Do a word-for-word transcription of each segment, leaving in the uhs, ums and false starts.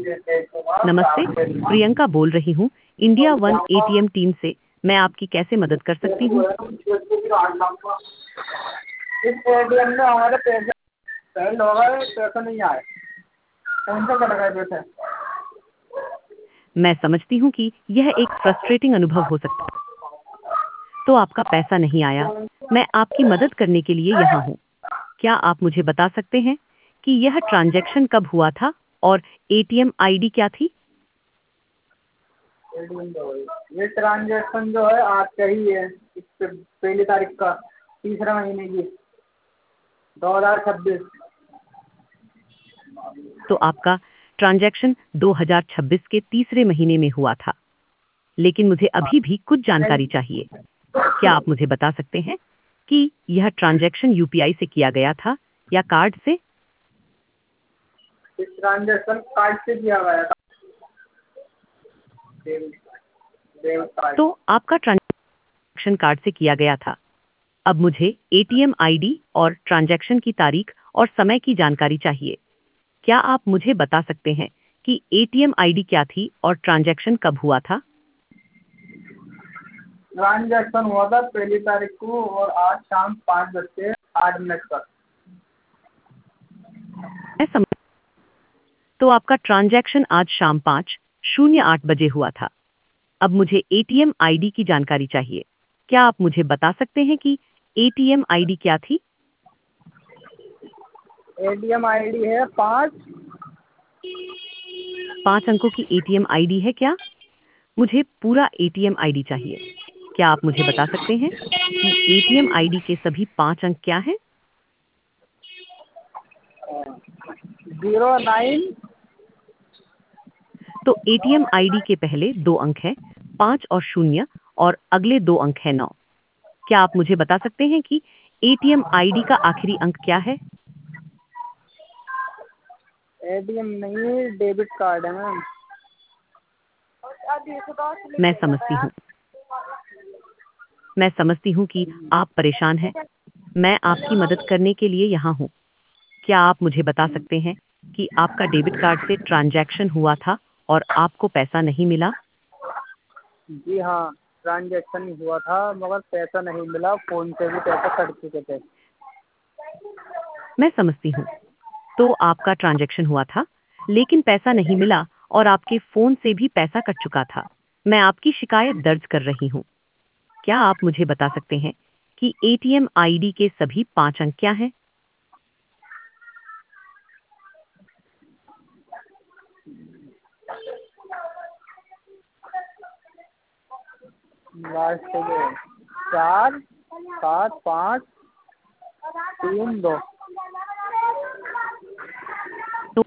नमस्ते, प्रियंका बोल रही हूँ इंडिया वन एटीएम टीम से। मैं आपकी कैसे मदद कर सकती हूँ? इस एटीएम में हमारे पैसे फेल हो गए, पैसे नहीं आए। कौन सा कट गए पैसे? मैं समझती हूँ कि यह एक फ्रस्ट्रेटिंग अनुभव हो सकता है। तो आपका पैसा नहीं आया। मैं आपकी मदद करने के लिए यहाँ हूँ। क्या आप मुझे बता सकते हैं कि यह ट्रांजैक्शन कब हुआ था और एटीएम आईडी क्या थी? ये ट्रांजेक्शन जो है आज का ही है, इस पे- पहली तारीख का, तीसरा महीने की, दो हजार छब्बीस। तो आपका ट्रांजैक्शन दो हज़ार छब्बीस के तीसरे महीने में हुआ था, लेकिन मुझे अभी भी कुछ जानकारी चाहिए। क्या आप मुझे बता सकते हैं कि यह ट्रांजैक्शन यूपीआई से किया गया था या कार्ड से? इस ट्रांजेक्शन कार्ड से किया गया था। Debit debit card. तो आपका ट्रांजैक्शन कार्ड से किया गया था। अब मुझे एटीएम आईडी और ट्रांजैक्शन की तारीख और समय की जानकारी चाहिए। क्या आप मुझे बता सकते हैं कि एटीएम आईडी क्या थी और ट्रांजैक्शन कब हुआ था? ट्रांजेक्शन हुआ था पहली तारीख को और आज शाम पाँच बज के आठ मिनट पर। मैं समझ तो आपका ट्रांजैक्शन आज शाम पाँच शून्य आठ बजे हुआ था। अब मुझे एटीएम आईडी की जानकारी चाहिए। क्या आप मुझे बता सकते हैं कि एटीएम आईडी क्या थी? एटीएम आईडी है पाँच। पाँच अंकों की एटीएम आईडी है क्या? मुझे पूरा एटीएम आईडी चाहिए। क्या आप मुझे बता सकते हैं कि एटीएम आईडी के सभी पाँच अंक क्या हैं? Zero nine. तो एटीएम आईडी के पहले दो अंक हैं पाँच और शून्य और अगले दो अंक हैं नौ। क्या आप मुझे बता सकते हैं कि एटीएम आईडी का आखिरी अंक क्या है? एटीएम नहीं, डेबिट कार्ड है मैम। मैं समझती हूँ मैं समझती हूँ कि आप परेशान हैं। मैं आपकी मदद करने के लिए यहाँ हूँ। क्या आप मुझे बता सकते हैं कि आपका डेबिट कार्ड से ट्रांजैक्शन हुआ था और आपको पैसा नहीं मिला? जी हाँ, ट्रांजेक्शन हुआ था मगर पैसा नहीं मिला, फ़ोन से भी पैसे कट चुके थे। मैं समझती हूँ। तो आपका ट्रांजैक्शन हुआ था, लेकिन पैसा नहीं मिला और आपके फ़ोन से भी पैसा कट चुका था। मैं आपकी शिकायत दर्ज कर रही हूँ। क्या आप मुझे बता सकते हैं कि एटीएम आईडी के सभी पाँच अंक क्या हैं? लास्ट के चार सात पाँच तीन दो। तो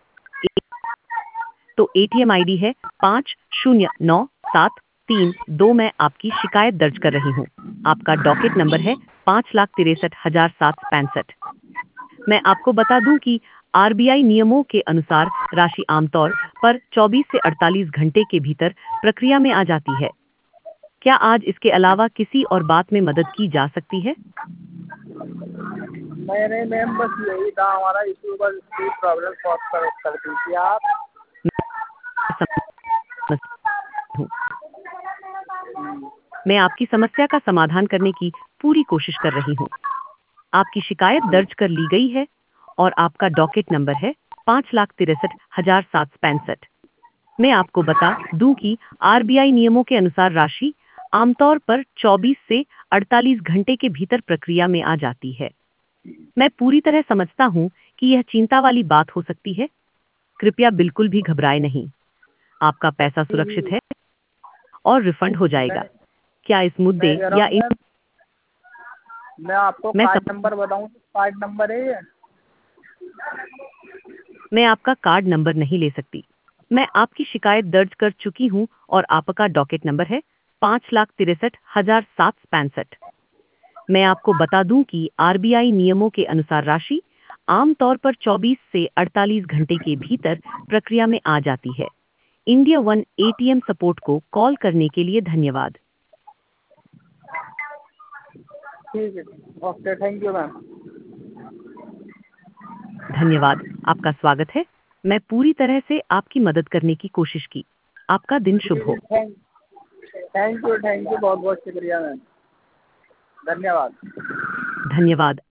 तो एटीएम आईडी है पाँच शून्य नौ सात तीन दो। मैं आपकी शिकायत दर्ज कर रही हूँ। आपका डॉकेट नंबर है पाँच लाख तिरसठ हजार सात पैंसठ। मैं आपको बता दूं कि आरबीआई नियमों के अनुसार राशि आमतौर पर चौबीस से अड़तालीस घंटे के भीतर प्रक्रिया में आ जाती है। क्या आज इसके अलावा किसी और बात में मदद की जा सकती है? मेरे मैम बस यही था हमारा इशू, बस इसकी प्रॉब्लम सॉल्व कर कर दीजिए आप। समझती हूँ। मैं आपकी समस्या का समाधान करने की पूरी कोशिश कर रही हूँ। आपकी शिकायत दर्ज कर ली गई है और आपका डॉकेट नंबर है पाँच लाख तिरसठ हजार सात पैंसठ। मैं आपको बता दूं कि आरबीआई नियमों के अनुसार राशि आमतौर पर चौबीस से अड़तालीस घंटे के भीतर प्रक्रिया में आ जाती है। मैं पूरी तरह समझता हूं कि यह चिंता वाली बात हो सकती है। कृपया बिल्कुल भी घबराए नहीं। आपका पैसा सुरक्षित है और रिफंड हो जाएगा। मैं क्या इस मुद्दे मैं कह रहा या हूँ इन मैम, मैं आपको मैं कार्ड सम, नंबर बताऊँ? कार्ड नंबर है ये। मैं आपका कार्ड नंबर नहीं ले सकती। मैं आपकी शिकायत दर्ज कर चुकी हूं और आपका डॉकेट नंबर है पाँच लाख तिरसठ हजार सात पैंसठ। मैं आपको बता दूं कि आरबीआई नियमों के अनुसार राशि आमतौर पर चौबीस से अड़तालीस घंटे के भीतर प्रक्रिया में आ जाती है। इंडिया वन एटीएम सपोर्ट को कॉल करने के लिए धन्यवाद। ठीक है, ओके, थैंक यू मैम। धन्यवाद। आपका स्वागत है। मैं पूरी तरह से आपकी मदद करने की कोशिश की। आपका दिन शुभ हो। Thank thank you thank you बहुत बहुत शुक्रिया मैम, धन्यवाद। धन्यवाद।